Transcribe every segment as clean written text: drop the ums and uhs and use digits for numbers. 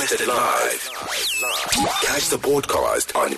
Broadcasted live. Catch the podcast on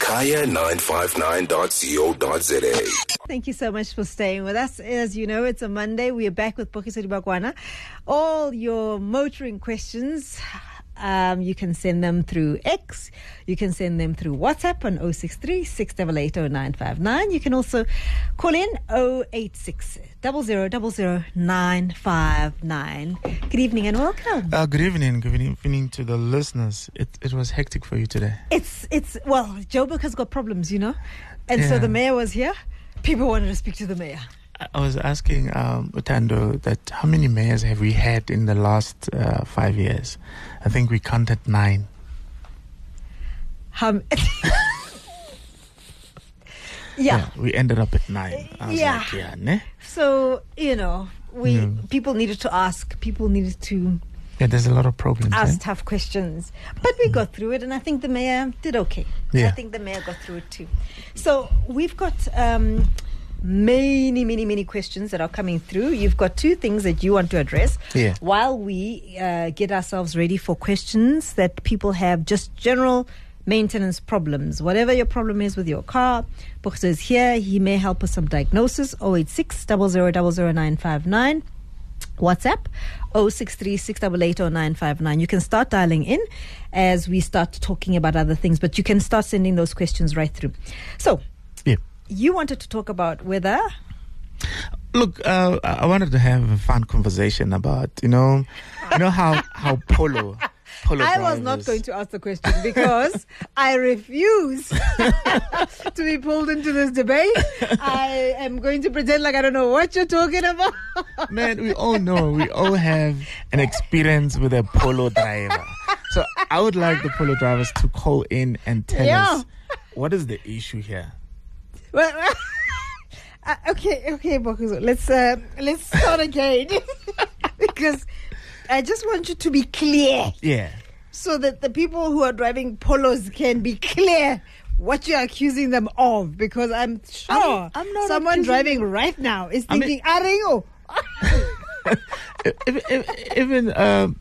kaya959.co.za. Thank you so much for staying with us. As you know, it's a Monday. We are back with Pokiso Dibakwana. All your motoring questions, you can send them through X. You can send them through WhatsApp on 063 688 0959. You can also call in 086 0000 959. Good evening and welcome. Good evening. Good evening to the listeners. It was hectic for you today. Well, Joburg has got problems, you know. And so the mayor was here. People wanted to speak to the mayor. I was asking Utando that how many mayors have we had in the last 5 years? I think we counted 9. Yeah, we ended up at 9. I was like, ne? So, you know, people needed to ask. People needed to... Yeah, there's a lot of problems. Ask tough questions. But we got through it, and I think the mayor did okay. Yeah. I think the mayor got through it too. So we've got... many questions that are coming through. You've got 2 things that you want to address while we get ourselves ready for questions that people have, just general maintenance problems. Whatever your problem is with your car, Pokiso is here. He may help with some diagnosis. 086 0000 959. WhatsApp 063 688 0959. You can start dialing in as we start talking about other things, but you can start sending those questions right through. So you wanted to talk about whether... Look, I wanted to have a fun conversation about, you know how polo I was not going to ask the question because I refuse to be pulled into this debate. I am going to pretend like I don't know what you're talking about. Man, we all know. We all have an experience with a polo driver. So I would like the polo drivers to call in and tell us what is the issue here. Well, okay, Pokiso. Let's start again because I just want you to be clear. Yeah. So that the people who are driving polos can be clear what you're accusing them of. Because I'm sure I'm not someone driving right now is thinking, Aringo. Even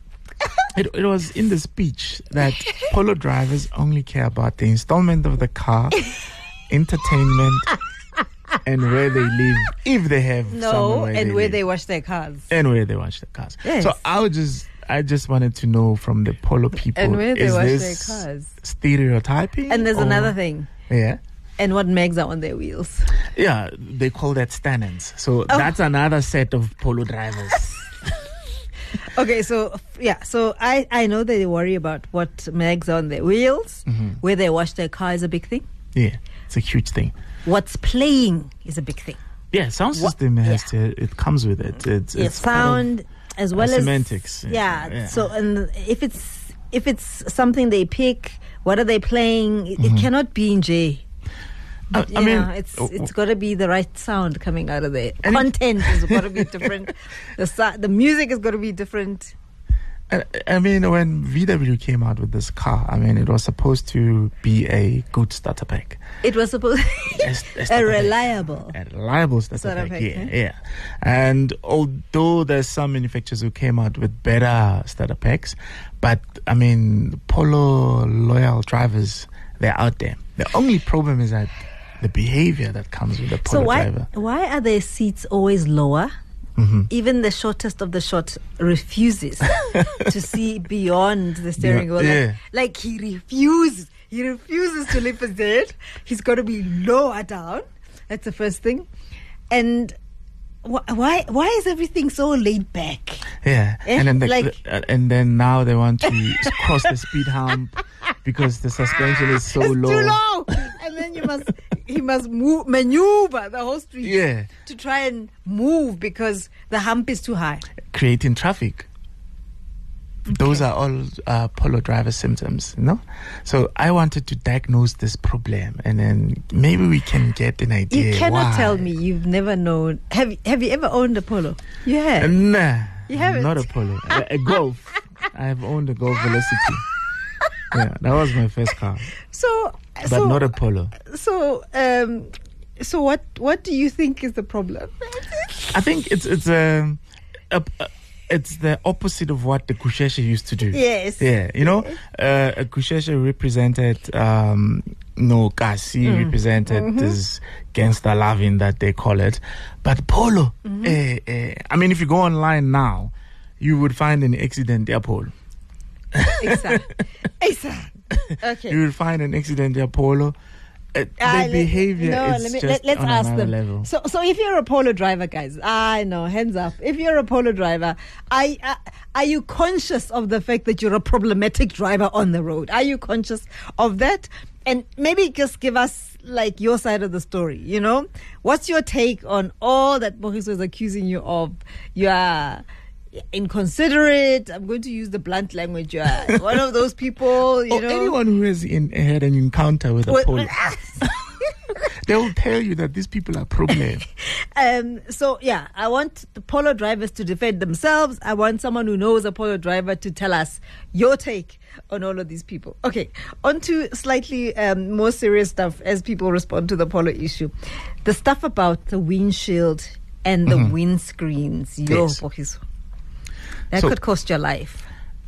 it was in the speech that polo drivers only care about the installment of the car, entertainment, and where they live, if they have where they wash their cars. And where they wash their cars. Yes. So I just wanted to know from the polo people, and where they wash this their cars. Stereotyping? And there's another thing. Yeah. And what mags are on their wheels? Yeah, they call that stand-ins. So that's another set of polo drivers. Okay, so I know that they worry about what mags are on their wheels. Where they wash their car is a big thing. Yeah, it's a huge thing. What's playing is a big thing. Yeah, sound system it comes with it. It's sound as well as semantics. Yeah. So, and if it's something they pick, what are they playing? It cannot be in J. I mean, it's got to be the right sound coming out of there. Content has got to be different. The music has got to be different. I mean, when VW came out with this car, I mean, it was supposed to be a good starter pack. It was supposed a reliable starter pack. Yeah. And although there's some manufacturers who came out with better starter packs, but I mean, polo loyal drivers, they're out there. The only problem is that the behavior that comes with a polo driver. So why are their seats always lower? Even the shortest of the short refuses to see beyond the steering wheel. Like he refuses to lift his head. He's got to be lower down. That's the first thing. And why is everything so laid back? Yeah, and then and then now they want to cross the speed hump because the suspension is so low. Too low, and then he must maneuver the whole street to try and move because the hump is too high, creating traffic. Those are all polo driver symptoms, you know? So I wanted to diagnose this problem and then maybe we can get an idea. You cannot tell me you've never known. Have you ever owned a polo? You have? Nah. You haven't? Not a polo. A Golf. I have owned a Golf Velocity. Yeah, that was my first car. But not a polo. So what do you think is the problem? I think it's It's the opposite of what the Kusheshe used to do. Yes. Yeah. You know, a Kusheshe represented, Kasi represented this gangster loving that they call it. But Polo, I mean, if you go online now, you would find an accident there, Polo. Exactly. Okay. You will find an accident there, Polo. Their behavior is just let's on ask another them. level. So if you're a Polo driver, guys, I know, hands up. If you're a Polo driver, are you conscious of the fact that you're a problematic driver on the road? Are you conscious of that? And maybe just give us like your side of the story, you know? What's your take on all that Bogiso is accusing you of? You are inconsiderate. I'm going to use the blunt language. You are one of those people, you know. Anyone who has had an encounter with a Polo, they will tell you that these people are problem. So yeah, I want the Polo drivers to defend themselves. I want someone who knows a Polo driver to tell us your take on all of these people. Okay, on to slightly more serious stuff as people respond to the Polo issue. The stuff about the windshield and the windscreens. Yes. That could cost your life.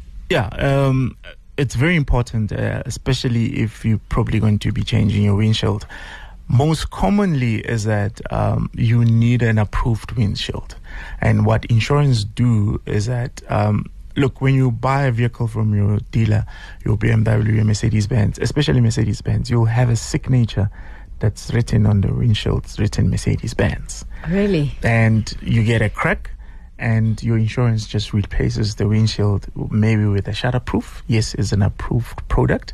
Yeah, it's very important, especially if you're probably going to be changing your windshield. Most commonly is that you need an approved windshield. And what insurance do is that, look, when you buy a vehicle from your dealer, your BMW, your Mercedes-Benz, especially Mercedes-Benz, you'll have a signature that's written on the windshield, it's written Mercedes-Benz. Really? And you get a crack, and your insurance just replaces the windshield, maybe with a shutterproof. Yes, it's an approved product.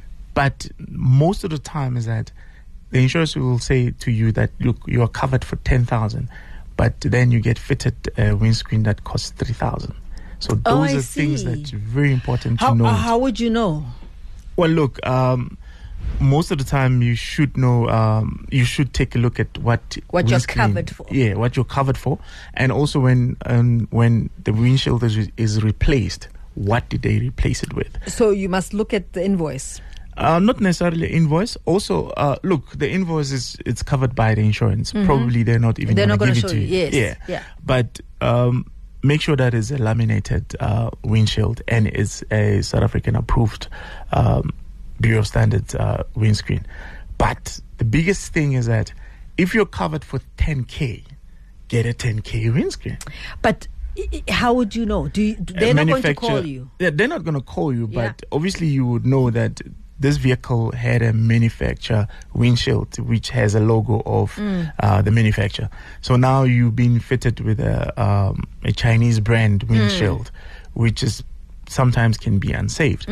But most of the time is that the insurance will say to you that, look, you are covered for 10,000, but then you get fitted a windscreen that costs 3,000. So those are things that are very important to know. How would you know? Well, look, most of the time you should know, you should take a look at what you're covered for. Yeah, what you're covered for. And also when the windshield is replaced, what did they replace it with? So you must look at the invoice. Not necessarily invoice. Also, look, the invoice it's covered by the insurance. Probably they're not even going to give it to you. Yes. Yeah. But make sure that it's a laminated windshield and it's a South African approved Bureau of Standards windscreen. But the biggest thing is that if you're covered for 10K, get a 10K windscreen. But how would you know? They're not going to call you? Yeah, they're not going to call you, but obviously you would know that this vehicle had a manufacturer windshield which has a logo of the manufacturer. So now you've been fitted with a Chinese brand windshield, which is sometimes can be unsafe.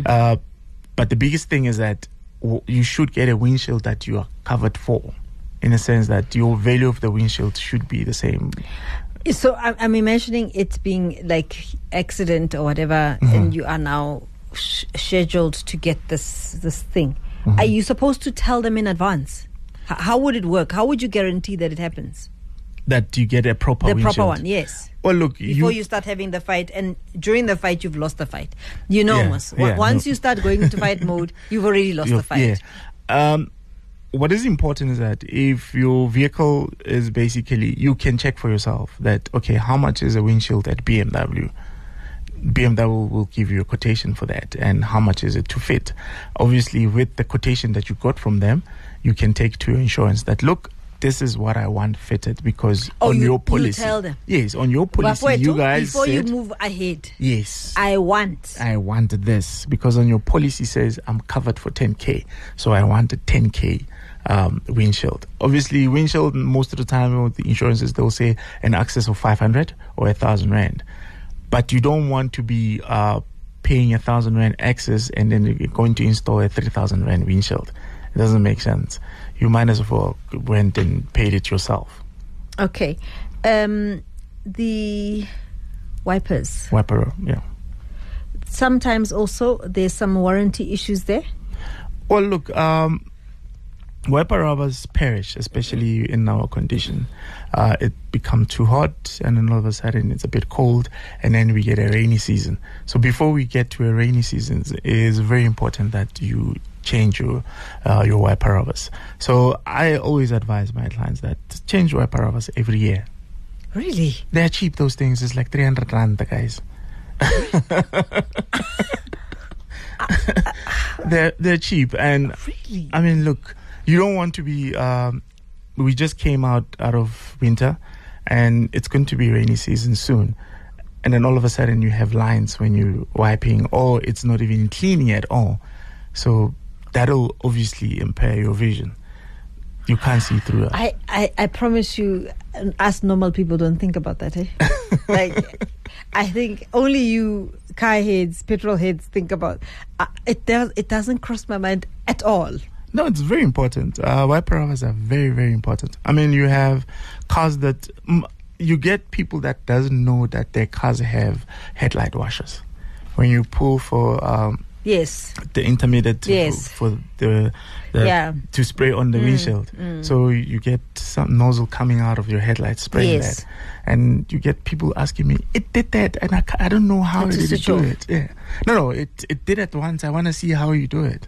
But the biggest thing is that you should get a windshield that you are covered for, in a sense that your value of the windshield should be the same. So I'm imagining it being like accident or whatever, and you are now scheduled to get this thing. Are you supposed to tell them in advance? How would it work? How would you guarantee that it happens? That you get a proper windshield? The proper one, yes. Well, look, before you start having the fight, and during the fight, you've lost the fight. You know, once you start going into fight mode, you've already lost the fight. Yeah. What is important is that if your vehicle is basically, you can check for yourself that, okay, how much is a windshield at BMW? BMW will give you a quotation for that, and how much is it to fit. Obviously, with the quotation that you got from them, you can take to your insurance that, look, this is what I want fitted, because on your policy. You tell them. Yes, on your policy, you guys before said, you move ahead. Yes. I want this, because on your policy says I'm covered for 10K, so I want a 10K windshield. Obviously, windshield, most of the time with the insurances, they'll say an excess of 500 or 1,000 rand. But you don't want to be paying 1,000 rand excess and then you're going to install a 3,000 rand windshield. It doesn't make sense. You might as well went and paid it yourself. Okay. The wipers. Wiper, yeah. Sometimes also there's some warranty issues there. Well, look, wiper rubbers perish, especially in our condition. It becomes too hot, and then all of a sudden it's a bit cold, and then we get a rainy season. So before we get to a rainy season, it is very important that you change your wiper rubbers. So I always advise my clients that change wiper rubbers every year. Really? They're cheap, those things. It's like 300 rand, the guys. They're cheap. And really? I mean, look, you don't want to be... we just came out of winter, and it's going to be rainy season soon. And then all of a sudden you have lines when you're wiping, or it's not even cleaning at all. So that'll obviously impair your vision. You can't see through it. I promise you, us normal people don't think about that. Like, I think only you car heads, petrol heads think about it. It doesn't cross my mind at all. No, it's very important. Wiper hours are very, very important. I mean, you have cars that... you get people that doesn't know that their cars have headlight washers. When you pull for... yes. The intermediate for the to spray on the windshield. So you get some nozzle coming out of your headlight spraying that. And you get people asking me, it did that, and I don't know how it did do it. Yeah. No, it did it once. I want to see how you do it.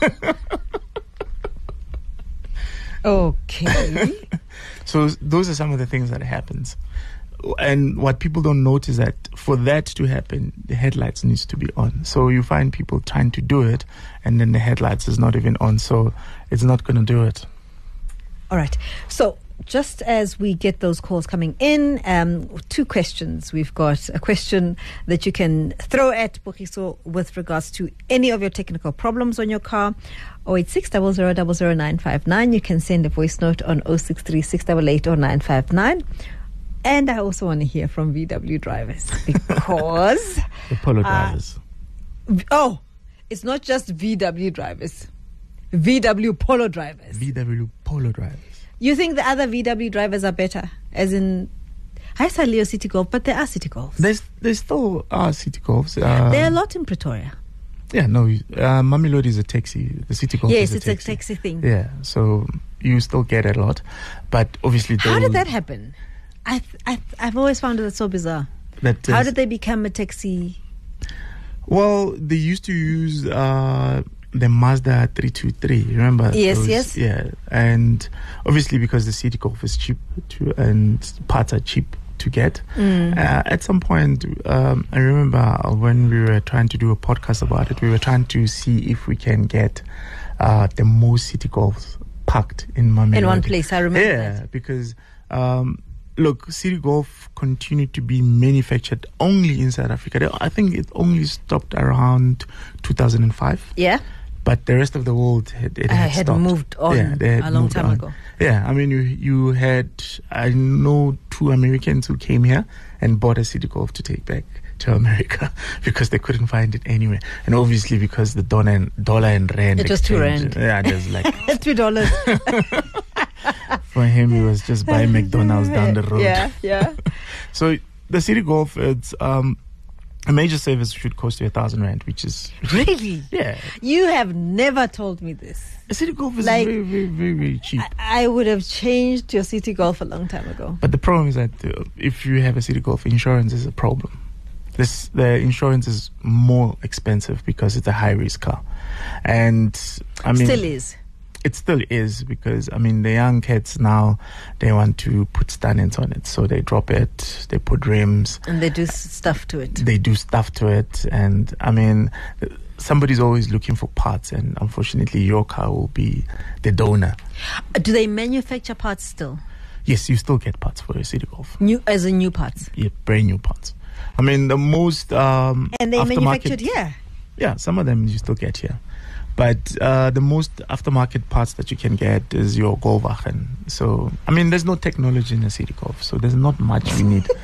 Okay. So those are some of the things that happens. And what people don't notice that for that to happen, the headlights needs to be on. So you find people trying to do it, and then the headlights is not even on, so it's not going to do it. All right. So just as we get those calls coming in, 2 questions. We've got a question that you can throw at Bukiso with regards to any of your technical problems on your car. 086 00 00959. You can send a voice note on 063 688 0959. And I also want to hear from VW drivers, because... the Polo drivers. It's not just VW drivers. VW Polo drivers. VW Polo drivers. You think the other VW drivers are better? As in... I said Leo City Golf, but there are City Golfs. There still are City Golfs. There are a lot in Pretoria. Yeah, no. Mamelodi is a taxi. The City Golf is a taxi. Yes, it's a taxi thing. Yeah, so you still get it a lot. But obviously... How did that happen? I've always found it so bizarre. How did they become a taxi? Well, they used to use the Mazda 323. Remember? Yes. Yeah, and obviously because the City Golf is cheap and parts are cheap to get. At some point, I remember when we were trying to do a podcast about it, we were trying to see if we can get the most City Golfs parked in Mamelodi. In one place, I remember that. Yeah, because... look, City Golf continued to be manufactured only in South Africa. I think it only stopped around 2005. Yeah. But the rest of the world had stopped. Moved on a long time ago. Yeah, I mean, you had, I know 2 Americans who came here and bought a City Golf to take back to America because they couldn't find it anywhere. And obviously because the dollar and rand. It was 2 rand. Yeah, there's like... $2. For him, he was just buying McDonald's down the road. Yeah. So the City Golf, it's a major service should cost you 1,000 rand, which is... Really? Yeah. You have never told me this. A City Golf is very, very, very, very cheap. I would have changed your City Golf a long time ago. But the problem is that if you have a City Golf, insurance is a problem. The insurance is more expensive because it's a high-risk car. And, I mean... Still is. It still is, because, I mean, the young kids now, they want to put stand-ins on it. So they drop it, they put rims. And they do stuff to it. And, I mean, somebody's always looking for parts. And unfortunately, your car will be the donor. Do they manufacture parts still? Yes, you still get parts for your City Golf. New parts? Yeah, brand new parts. I mean, the most and they manufactured here? Yeah, some of them you still get here. But the most aftermarket parts that you can get is your Golfwagen. So, I mean, there's no technology in a City Golf, so there's not much you need.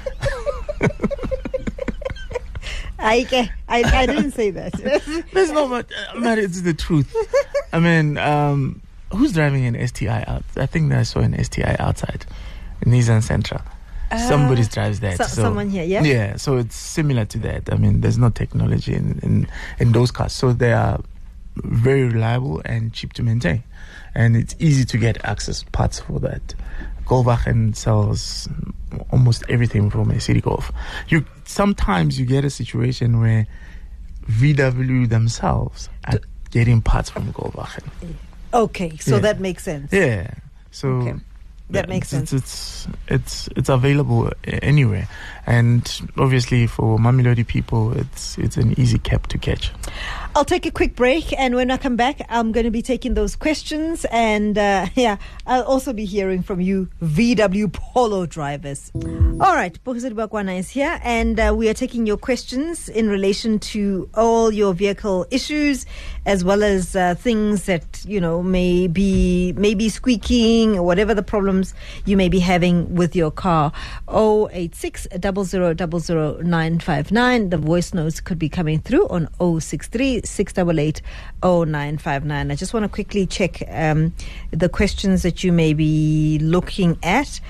I didn't say that. There's not much, but it's the truth. I mean, who's driving an STI out? I think I saw an STI outside in Nissan Sentra. Somebody drives that. Someone here, yeah? Yeah, so it's similar to that. I mean, there's no technology in those cars. So they are very reliable and cheap to maintain, and it's easy to get access parts for that. Golfwagen sells almost everything from a City Golf. Sometimes you get a situation where VW themselves are getting parts from Golfwagen. Okay, so that makes sense. Yeah, so That makes sense. It's available anywhere, and obviously for Mamelodi people, it's an easy cab to catch. I'll take a quick break, and when I come back, I'm going to be taking those questions, and I'll also be hearing from you VW Polo drivers. All right, Bokisari Bakwana is here, and we are taking your questions in relation to all your vehicle issues, as well as things that may be squeaking, or whatever the problems you may be having with your car. 086 00 959. The voice notes could be coming through on 063 688 0959. I just want to quickly check the questions that you may be looking at.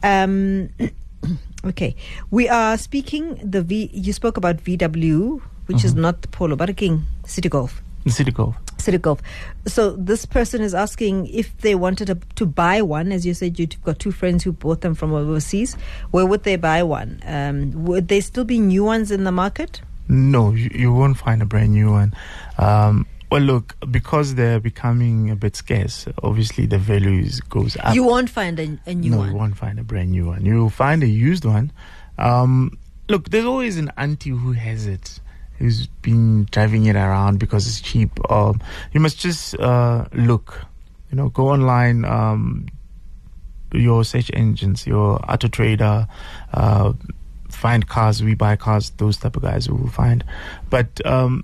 Okay, we are speaking you spoke about VW, which is not the Polo, but again, City Golf. City Golf. So this person is asking if they wanted to buy one. As you said, you've got two friends who bought them from overseas. Where would they buy one? Would there still be new ones in the market? No, you won't find a brand new one. Well, look, because they're becoming a bit scarce, obviously the value goes up. You won't find a new one? No, you won't find a brand new one. You'll find a used one. Look, there's always an auntie who has it, who's been driving it around because it's cheap. You must just look, go online, your search engines, your Auto Trader, find cars, we buy cars, those type of guys we will find. But,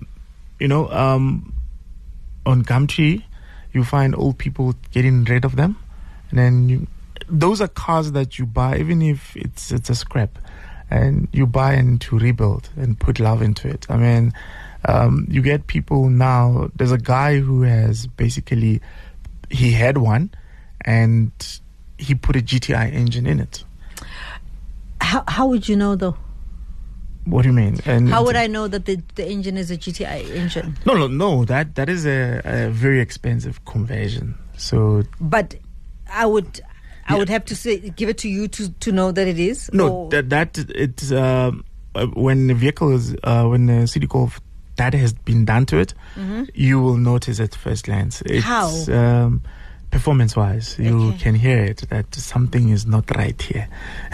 on Gumtree, you find old people getting rid of them. And then those are cars that you buy, even if it's a scrap. And you buy and to rebuild and put love into it. I mean, you get people now. There's a guy who has basically, he had one and he put a GTI engine in it. How would you know though? What do you mean? And how would I know that the engine is a GTI engine? No. That is a very expensive conversion. So, but I would have to give it to you to know that it is. No, it's when the vehicle is when the City Golf that has been done to it, you will notice at first glance. It's, how? Performance-wise, you can hear it that something is not right here.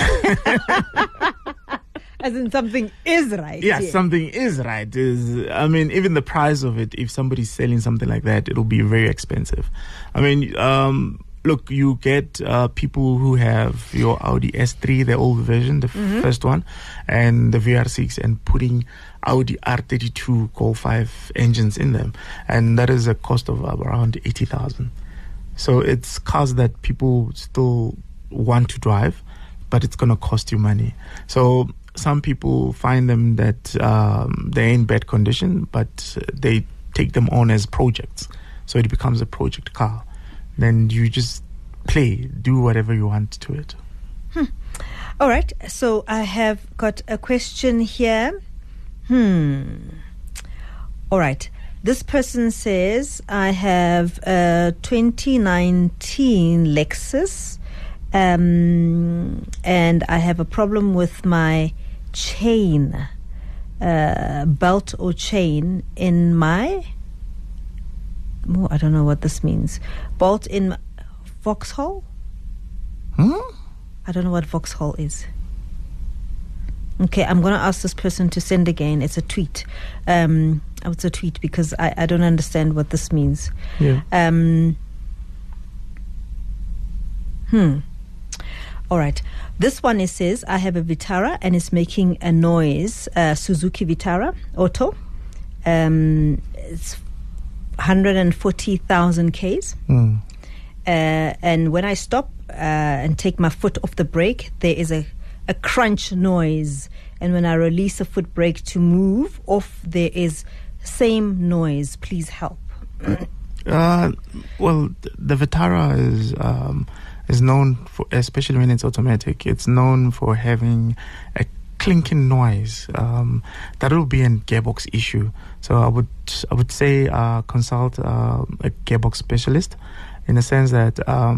As in something is right. Yeah, here. Something is right. Even the price of it, if somebody's selling something like that, it'll be very expensive. Look, you get people who have your Audi S3, the old version, the first one, and the VR6, and putting Audi R32 Golf 5 engines in them. And that is a cost of around 80,000. So it's cars that people still want to drive, but it's going to cost you money. So some people find them that they're in bad condition, but they take them on as projects. So it becomes a project car. Then you just do whatever you want to it. All right. So I have got a question here. All right. This person says, I have a 2019 Lexus, and I have a problem with my chain, belt or chain in my... I don't know what this means. Bolt in Vauxhall? I don't know what Vauxhall is. Okay, I'm going to ask this person to send again. It's a tweet. It's a tweet because I don't understand what this means. Yeah. All right. This one, it says, I have a Vitara and it's making a noise. Suzuki Vitara Auto. It's 140,000 Ks. And when I stop and take my foot off the brake, there is a crunch noise. And when I release a foot brake to move off, there is same noise. Please help. Well, the Vitara is known for, especially when it's automatic, it's known for having a clinking noise. That will be a gearbox issue. So I would say consult a gearbox specialist, in the sense that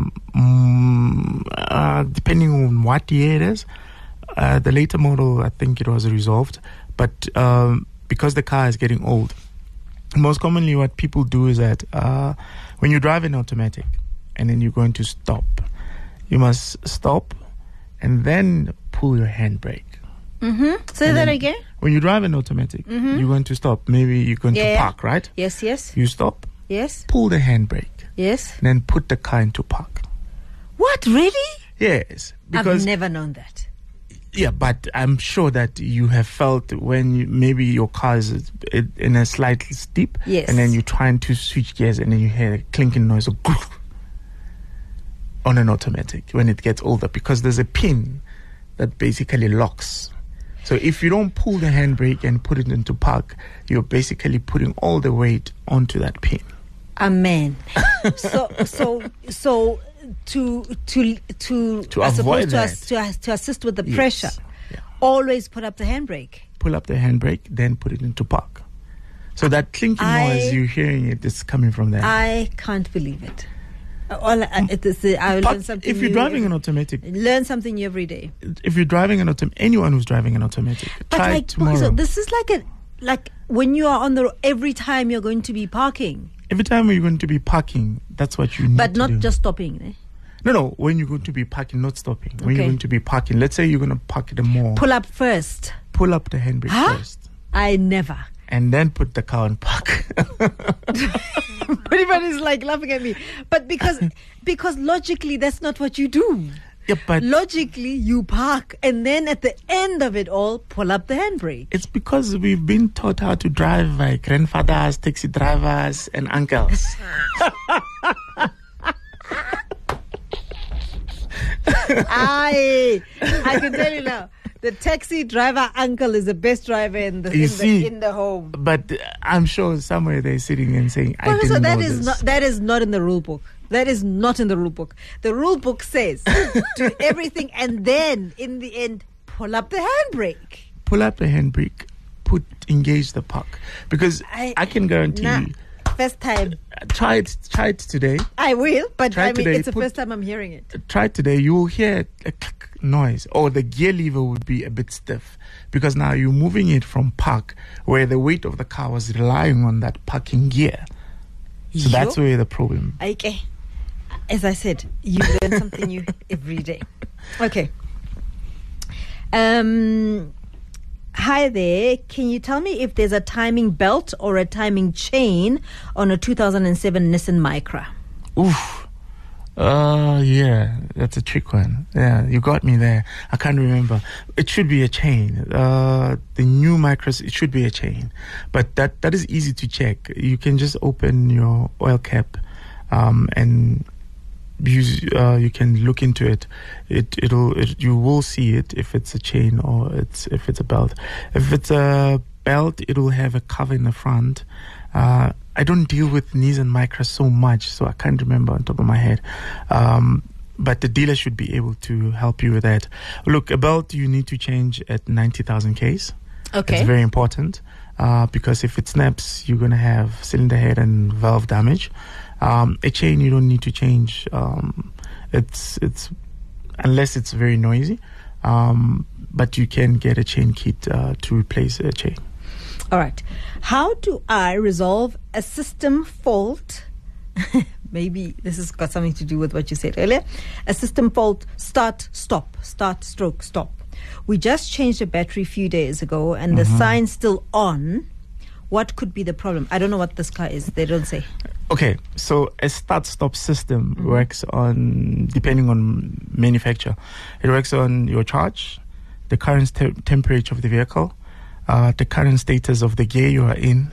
depending on what year it is, the later model, I think it was resolved, but because the car is getting old, most commonly what people do is that when you drive an automatic and then you're going to stop, you must stop and then pull your handbrake. Say that again. When you drive an automatic, you're going to stop. Maybe you're going to park, right? Yes. You stop. Yes. Pull the handbrake. Yes. Then put the car into park. What, really? Yes. Because I've never known that. Yeah, but I'm sure that you have felt when maybe your car is in a slightly steep, and then you're trying to switch gears and then you hear a clinking noise on an automatic when it gets older, because there's a pin that basically locks. So if you don't pull the handbrake and put it into park, you're basically putting all the weight onto that pin. Amen. So to avoid that, to assist with the pressure, always put up the handbrake. Pull up the handbrake, then put it into park. So that clinking noise you're hearing, it is coming from there. I can't believe it. I learn something if you're driving an automatic, learn something new every day. If you're driving an automatic, anyone who's driving an automatic, try it tomorrow. So this is like when you are on the road, every time you're going to be parking. Every time you're going to be parking, that's what you need to do. But not just stopping. Eh? No. When you're going to be parking, not stopping. When you're going to be parking, let's say you're going to park at the mall. Pull up first. Pull up the handbrake first. I never. And then put the car in park. Everybody's like laughing at me. But because logically, that's not what you do. Yeah, but logically, you park and then at the end of it all, pull up the handbrake. It's because we've been taught how to drive by grandfathers, taxi drivers, and uncles. I can tell you now. The taxi driver uncle is the best driver in the home. But I'm sure somewhere they're sitting and saying, "I didn't know this." That is not in the rule book. That is not in the rule book. The rule book says do everything and then in the end pull up the handbrake. Pull up the handbrake. Engage the park, because I can guarantee you. First time. Try it today. I will, but it's the first time I'm hearing it. Try it today. You will hear a click noise, or the gear lever would be a bit stiff, because now you're moving it from park, where the weight of the car was relying on that parking gear. So that's where the problem. Okay. As I said, you learn something new every day. Okay. Hi there. Can you tell me if there's a timing belt or a timing chain on a 2007 Nissan Micra? Oof. Yeah, that's a trick one. Yeah, you got me there. I can't remember. It should be a chain. The new Micras, it should be a chain. But that is easy to check. You can just open your oil cap and you can look into it. You will see it if it's a chain or if it's a belt. If it's a belt, it will have a cover in the front. I don't deal with Nissan Micra so much, so I can't remember on top of my head. But the dealer should be able to help you with that. Look, a belt you need to change at 90,000 Ks. Okay. It's very important because if it snaps, you're going to have cylinder head and valve damage. A chain you don't need to change. It's unless it's very noisy. But you can get a chain kit to replace a chain. All right. How do I resolve a system fault? Maybe this has got something to do with what you said earlier. A system fault, start, stop, start, stroke, stop. We just changed the battery a few days ago and the sign's still on. What could be the problem? I don't know what this car is. They don't say. Okay, so a start-stop system works on, depending on manufacturer, it works on your charge, the current temperature of the vehicle, the current status of the gear you are in.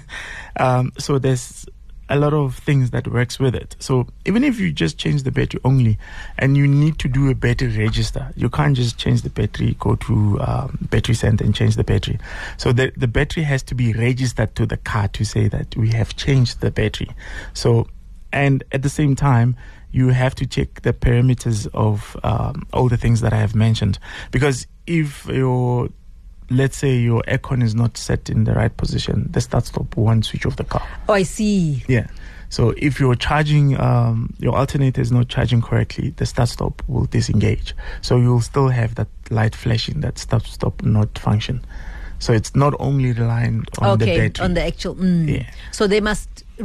So there's a lot of things that works with it. So even if you just change the battery only and you need to do a battery register, you can't just change the battery, go to battery center and change the battery. So the battery has to be registered to the car to say that we have changed the battery. So, and at the same time, you have to check the parameters of all the things that I have mentioned. Because if let's say your aircon is not set in the right position, the start-stop won't switch off the car. Oh, I see. Yeah. So if you're charging, your alternator is not charging correctly, the start-stop will disengage. So you'll still have that light flashing, that start-stop not function. So it's not only reliant on the battery. On the actual. Yeah. So they must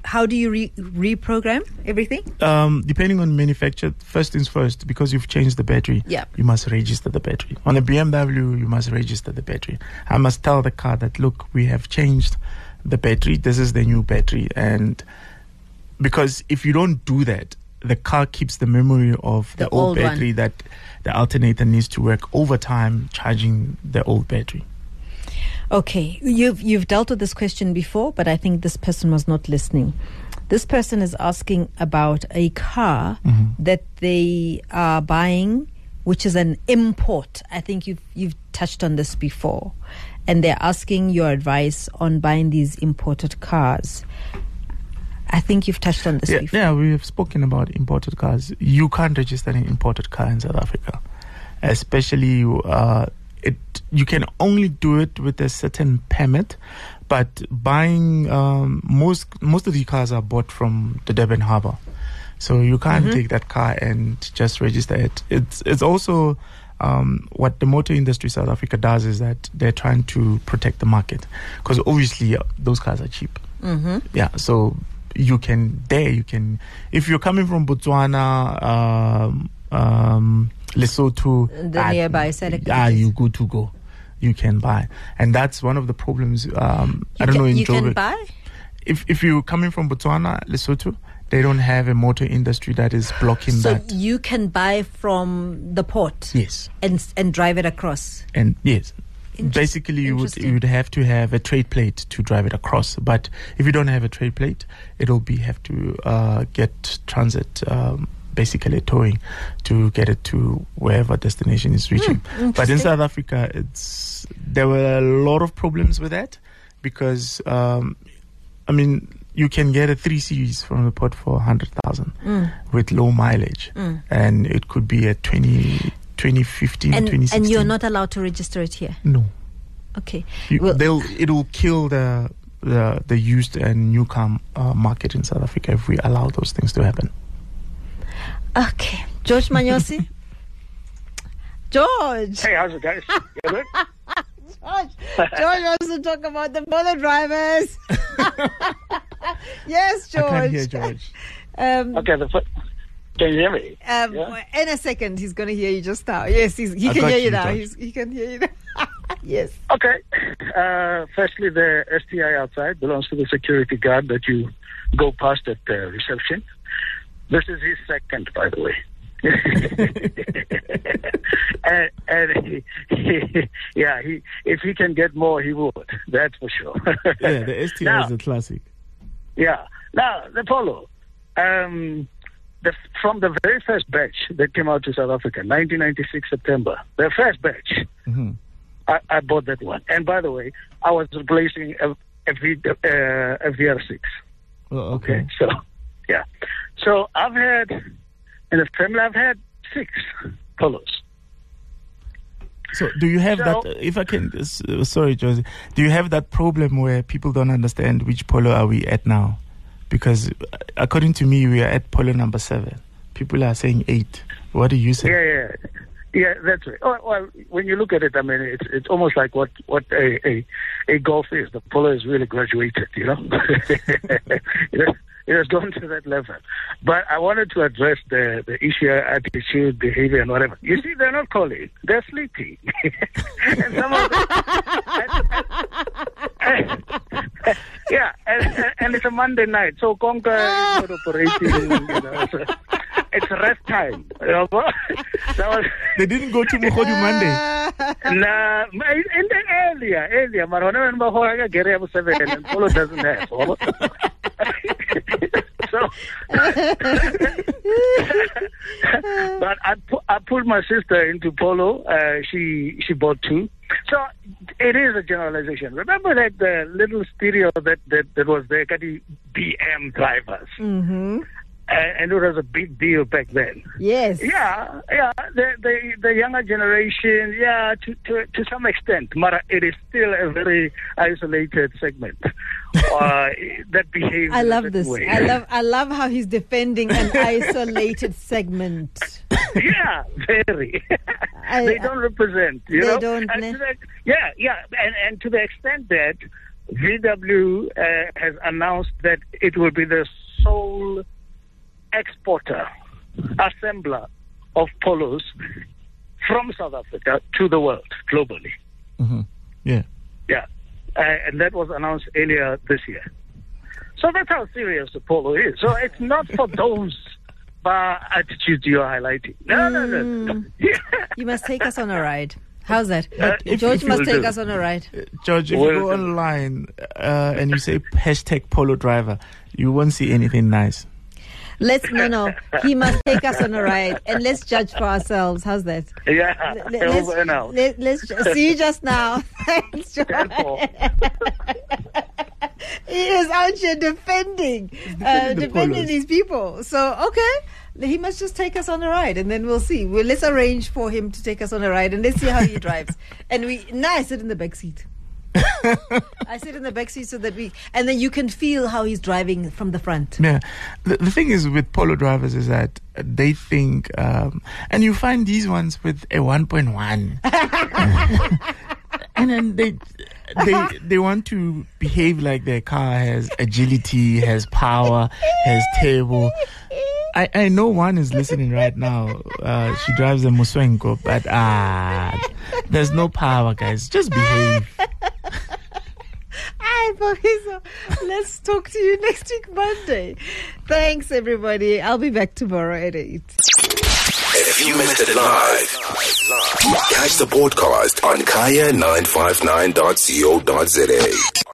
how do you reprogram everything? Depending on manufacturer, first things first, because you've changed the battery, you must register the battery. On a BMW, you must register the battery. I must tell the car that, look, we have changed the battery. This is the new battery. And because if you don't do that, the car keeps the memory of the old battery that the alternator needs to work over time charging the old battery. Okay, you've dealt with this question before, but I think this person was not listening. This person is asking about a car that they are buying, which is an import. I think you've touched on this before, and they're asking your advice on buying these imported cars. I think you've touched on this before. Yeah, we have spoken about imported cars. You can't register an imported car in South Africa, especially you can only do it with a certain permit, but buying most of the cars are bought from the Durban Harbour, so you can't take that car and just register it. It's also what the motor industry South Africa does is that they're trying to protect the market, because obviously those cars are cheap. Yeah, so you can if you're coming from Botswana, Lesotho, the nearby you good to go. You can buy, and that's one of the problems. I don't know in you Joburg. Can buy. If you're coming from Botswana, Lesotho, they don't have a motor industry that is blocking that. So you can buy from the port. Yes. And drive it across. And yes. Basically, you would have to have a trade plate to drive it across. But if you don't have a trade plate, it'll have to get transit. Basically towing to get it to wherever destination is reaching. But in South Africa, there were a lot of problems with that, because you can get a 3 Series from the port for 100,000 with low mileage, and it could be a 2015, 2016. And you're not allowed to register it here? No. Okay. It'll kill the used and new car market in South Africa if we allow those things to happen. Okay. George Manyosi? George! Hey, how's it, guys? You good? George wants to talk about the motor drivers. Yes, George. I can't hear George. Okay, can you hear me? In a second, he's going to hear you just now. Yes, he can hear you now. He can hear you now. Yes. Okay. Firstly, the STI outside belongs to the security guard that you go past at the reception. This is his second, by the way. and if he can get more, he would. That's for sure. Yeah, the STI is a classic. Yeah. Now, the Polo. From the very first batch that came out to South Africa, 1996 September, the first batch, I bought that one. And by the way, I was replacing a VR6. Oh, okay. So, yeah. So in the family, I've had 6 Polos. So do you have that, if I can, sorry, Josie, do you have that problem where people don't understand which Polo are we at now? Because according to me, we are at Polo number 7. People are saying 8. What do you say? Yeah, that's right. Oh, well, when you look at it, I mean, it's almost like what a Golf is. The Polo is really graduated, you know. It has gone to that level. But I wanted to address the issue, attitude, behavior, and whatever. You see, they're not calling. They're sleepy. And some of them, and it's a Monday night. So Conca is not operating, you know. So it's rest time. You know? They didn't go to Mugodu Monday. Nah, in the earlier. Marona and 7 and Polo doesn't have. So, but I put my sister into Polo. She bought 2. So it is a generalization. Remember that the little stereo that was there, the BM drivers. Mm-hmm. And it was a big deal back then. Yes. Yeah. The younger generation, to some extent, but it is still a very isolated segment that behaves. I love this. Way. I love how he's defending an isolated segment. Yeah, very. They don't represent. You know? Don't. And to the extent that VW has announced that it will be the sole exporter, assembler of polos from South Africa to the world globally. Mm-hmm. Yeah. Yeah. And that was announced earlier this year. So that's how serious the polo is. So it's not for those bar attitudes you're highlighting. No. You must take us on a ride. How's that? George must take us on a ride. George, if you go online and you say hashtag polo driver, you won't see anything nice. No. He must take us on a ride and let's judge for ourselves. How's that? Yeah. Let's see you just now. Thanks, George. He is out here defending these people. So, okay. He must just take us on a ride and then we'll see. Let's arrange for him to take us on a ride and let's see how he drives. And I sit in the back seat. I sit in the back seat so that and then you can feel how he's driving from the front. Yeah. The thing is with polo drivers is that they think, and you find these ones with a 1.1. And then they want to behave like their car has agility, has power, has turbo. I know one is listening right now. She drives a Muswenko, but there's no power, guys. Just behave. So let's talk to you next week, Monday. Thanks, everybody. I'll be back tomorrow at 8. If you missed it live, catch the podcast on kaya959.co.za.